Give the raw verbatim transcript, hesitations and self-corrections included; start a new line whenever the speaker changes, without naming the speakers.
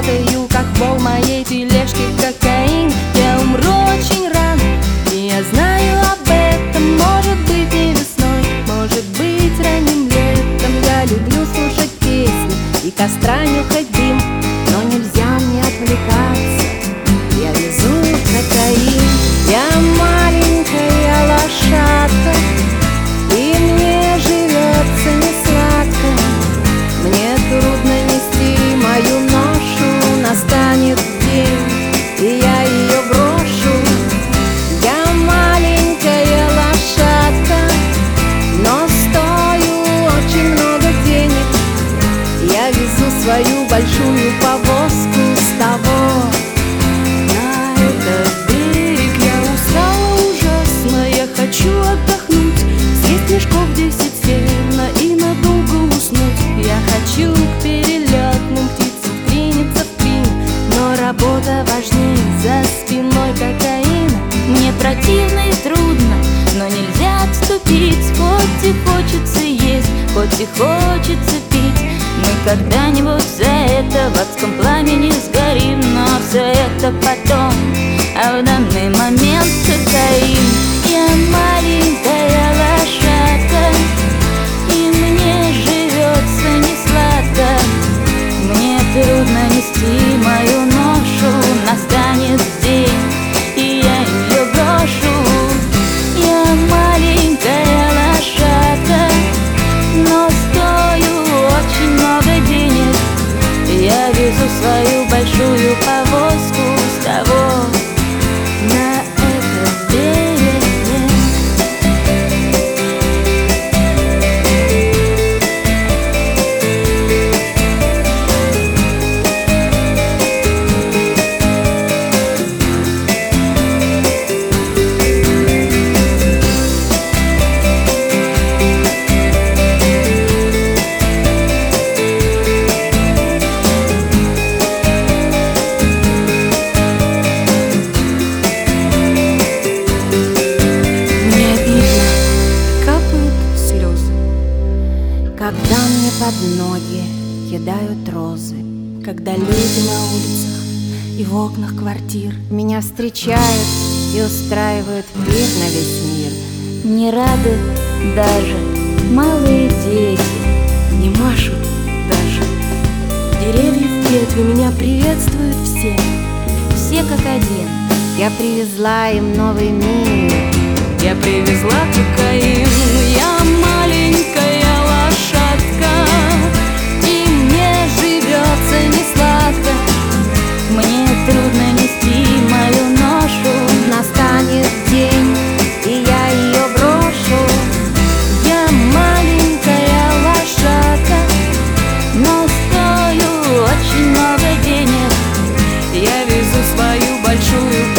печатаю, как вол моей тележки кокаин. Я умру очень рано, и я знаю об этом. Может быть и весной, может быть ранним летом. Я люблю слушать песни и костра нюхать дым, но нельзя мне отвлекаться, я везу кокаин. Я маленькая лошадка, и мне живется не сладко. Мне трудно нести мою ношу, настанет день, и я ее брошу. Я маленькая лошадка, но стою очень много денег. Я везу свою большую повозку с того на этот берег. Я устала ужасно, я хочу отдохнуть, съесть мешков десять сено и надолго уснуть. Я хочу к перелетным птицам вклиниться в клин, но работа важнее, за спиной кокаина. Мне противно и трудно, но нельзя отступить. Хоть и хочется есть, хоть и хочется пить, мы когда-нибудь за это в адском пламени сгорим. Но все это потом, а в данный момент кокаин. Я маленькая лошадка, и мне живется не сладко. Мне трудно нести мою ношу, настанет день, и я ее брошу. Я маленькая лошадка, но стою очень много денег. Я везу свою большую повозку с того на этот берег. Когда мне под ноги кидают розы, когда люди на улицах и в окнах квартир меня встречают и устраивают пир на весь мир.
Не рады даже малые дети,
не машут даже деревья в ветви. Меня приветствуют все,
все как один.
Я привезла им новый мир,
я привезла кокаин.
Я маленькая лошадка, и мне живется не сладко.
Мне трудно нести мою ношу,
настанет день, и я ее брошу. Я маленькая лошадка,
но стою очень много денег.
Я везу свою большую